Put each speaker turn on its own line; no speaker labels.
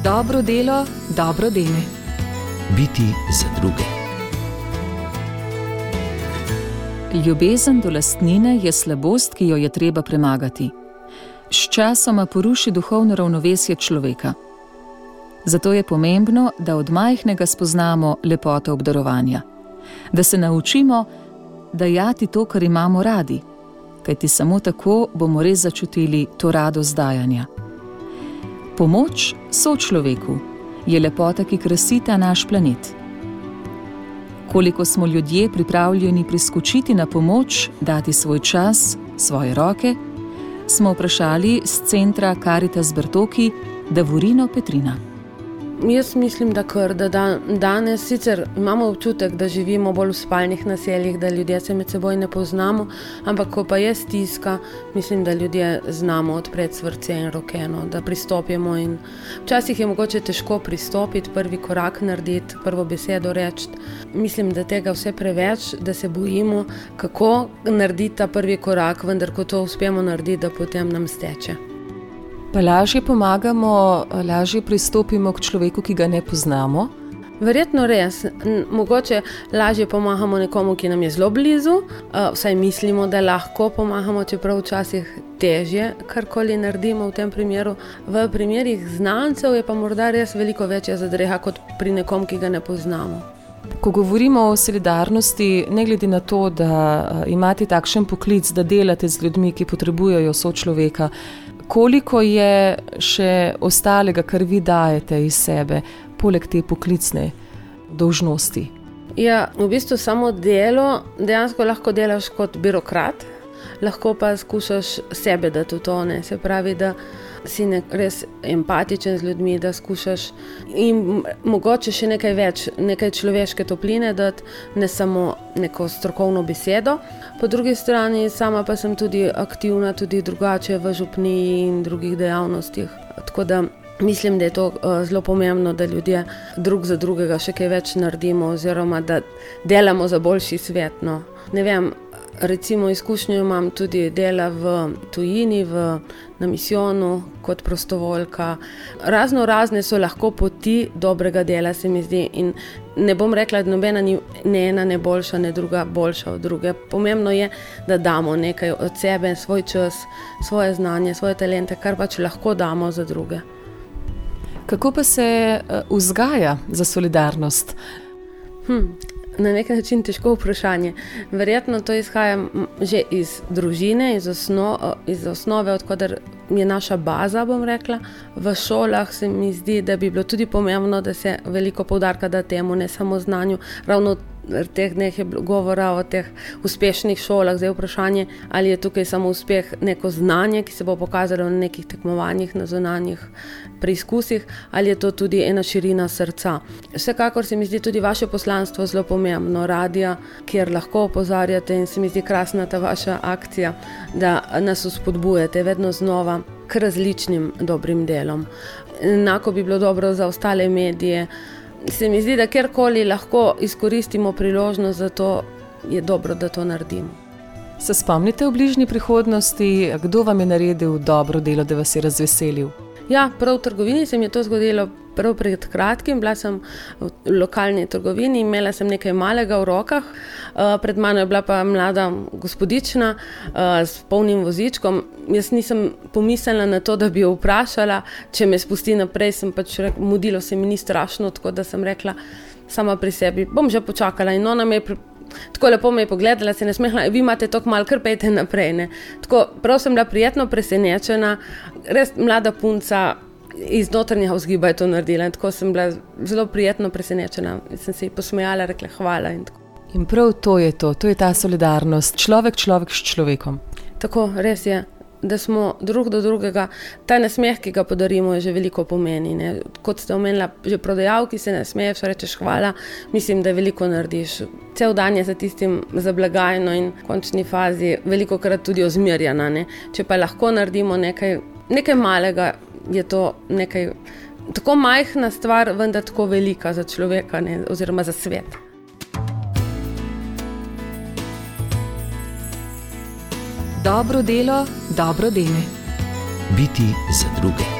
Dobro delo, dobro dene.
Biti za druge.
Ljubezen do lastnine je slabost, ki jo je treba premagati. Sčasoma poruši duhovno ravnovesje človeka. Zato je pomembno, da od majhnega spoznamo lepoto obdarovanja. Da se naučimo dajati to, kar imamo radi, kajti samo tako bomo res začutili to radost dajanja. Pomoč sočloveku je lepota, ki krasi ta naš planet. Koliko smo ljudje pripravljeni priskočiti na pomoč, dati svoj čas, svoje roke, smo vprašali z centra Caritas Bertoki Davorino Petrina.
Jaz mislim, da danes sicer imamo občutek, da živimo bolj v spalnih naseljih, da ljudje se med seboj ne poznamo, ampak ko pa je stiska, mislim, da ljudje znamo odpreti srce in roke, da pristopimo. In včasih je mogoče težko pristopiti, prvi korak narediti, prvo besedo reči. Mislim, da tega vse preveč, da se bojimo, kako narediti ta prvi korak, vendar ko to uspemo narediti, da potem nam steče.
Pa lažje pomagamo, lažje pristopimo k človeku, ki ga ne poznamo?
Verjetno res. Mogoče lažje pomagamo nekomu, ki nam je zelo blizu, vsaj mislimo, da lahko pomagamo, čeprav včasih težje karkoli naredimo v tem primeru. V primerih znancev je pa morda res veliko večja zadrega kot pri nekom, ki ga ne poznamo.
Ko govorimo o solidarnosti, ne glede na to, da imate takšen poklic, da delate z ljudmi, ki potrebujejo sočloveka, koliko je še ostalega, kar vi dajete iz sebe, poleg te poklicne dolžnosti?
Ja, v bistvu samo delo, dejansko lahko delaš kot birokrat, lahko pa skušaš sebe dati v to, se pravi, da si res empatičen z ljudmi, da skušaš in mogoče še nekaj več, nekaj človeške topline dati, ne samo neko strokovno besedo. Po drugi strani sama pa sem tudi aktivna, tudi drugače v župniji in drugih dejavnostih. Tako da mislim, da je to zelo pomembno, da ljudje drug za drugega še kaj več naredimo oziroma da delamo za boljši svet. Ne vem, recimo izkušnjo imam tudi dela v tujini, na misijonu kot prostovoljka. Razne so lahko poti dobrega dela, se mi zdi, in ne bom rekla, da nobena ni ne ena ne boljša, ne druga boljša od druge. Pomembno je, da damo nekaj od sebe, svoj čas, svoje znanje, svoje talente, kar pač lahko damo za druge.
Kako pa se vzgaja za solidarnost?
Na nek način težko vprašanje. Verjetno to izhaja že iz družine, iz osnove, odkudar je naša baza, bom rekla. V šolah se mi zdi, da bi bilo tudi pomembno, da se veliko poudarka da temu, ne samo znanju. Ravno v teh dneh je bilo govora o teh uspešnih šolah. Zdaj vprašanje, ali je tukaj samo uspeh neko znanje, ki se bo pokazalo na nekih tekmovanjih, na zunanjih preizkusih, ali je to tudi ena širina srca. Vsekakor se mi zdi tudi vaše poslanstvo zelo pomembno, radija, kjer lahko opozarjate, in se mi zdi krasna ta vaša akcija, da nas vzpodbujate vedno znova k različnim dobrim delom. Enako bi bilo dobro za ostale medije. Se mi zdi, da kjerkoli lahko izkoristimo priložnost za to, je dobro, da to naredimo.
Se spomnite v bližnji prihodnosti, kdo vam je naredil dobro delo, da vas je razveselil?
Ja, prav v trgovini se mi je to zgodilo prav pred kratkim. Bila sem v lokalni trgovini, imela sem nekaj malega v rokah, pred mano je bila pa mlada gospodična s polnim vozičkom. Jaz nisem pomislila na to, da bi jo vprašala, če me spusti naprej, sem pač rekla, mudilo se mi ni strašno, tako da sem rekla sama pri sebi, bom že počakala, in ona me je tako lepo me je pogledala, se nasmehla, vi imate toliko malo, kar pejte naprej. Tako, prav sem bila prijetno presenečena, res mlada punca iz notranjega vzgiba je to naredila, in tako sem bila zelo prijetno presenečena. Sem se ji posmejala, rekla hvala.
In prav to je ta solidarnost, človek s človekom.
Tako, res je, da smo drug do drugega, ta nasmeh, ki ga podarimo, je že veliko pomeni. Kot ste omenila, že prodajalki se nasmeješ, rečeš hvala, mislim, da veliko narediš. Cel dan je za tistim, za blagajno, in v končni fazi veliko krat tudi ozmerjana. Če pa lahko naredimo nekaj malega, je to nekaj tako majhna stvar, vendar tako velika za človeka, oziroma za svet.
Dobro delo, dobro dene.
Biti za druge.